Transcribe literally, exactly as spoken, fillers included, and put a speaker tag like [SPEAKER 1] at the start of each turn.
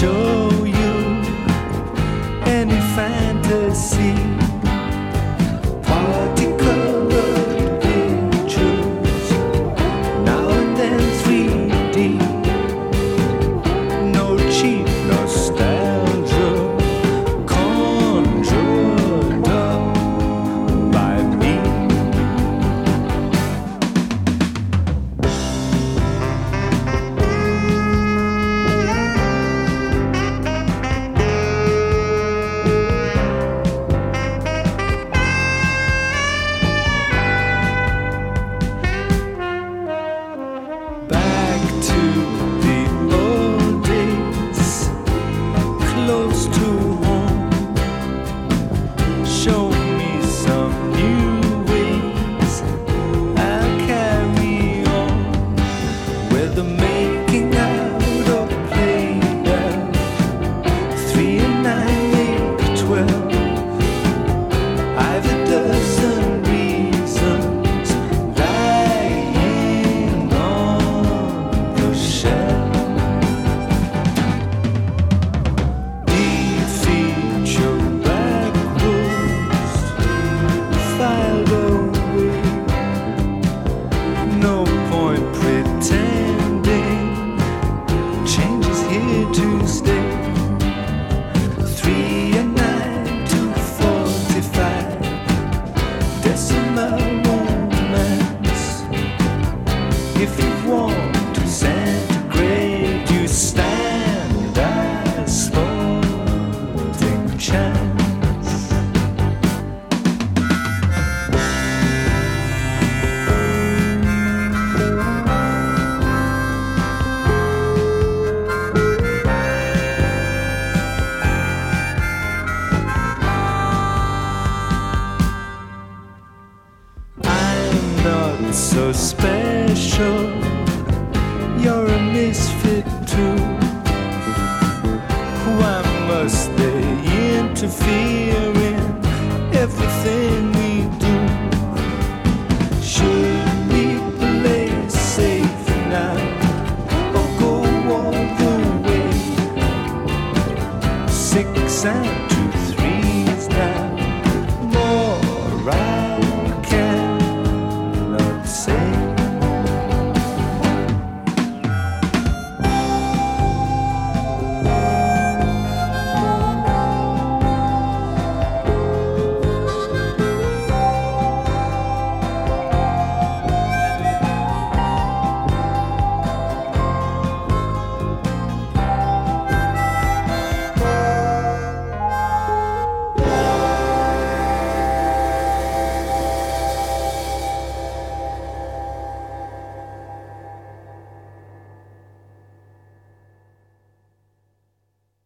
[SPEAKER 1] show you any fantasy. Party-colored pictures, now and then three D. No cheap nostalgia conjured up by me. Back to the old days, close to home. Show me some new ways. I'll carry on with the making out of played out. Three and nine make twelve. I've a dozen reasons lying on the shelf. Defeature backwards, filed away. No point pretending change is here to stay. Three and nine to forty-five, decimal romance. If you want to centigrade, you stand a sporting chance. I'm not so special. You're a misfit too. Why must they interfere in everything we do? Should we play safe now or go all the way? Six and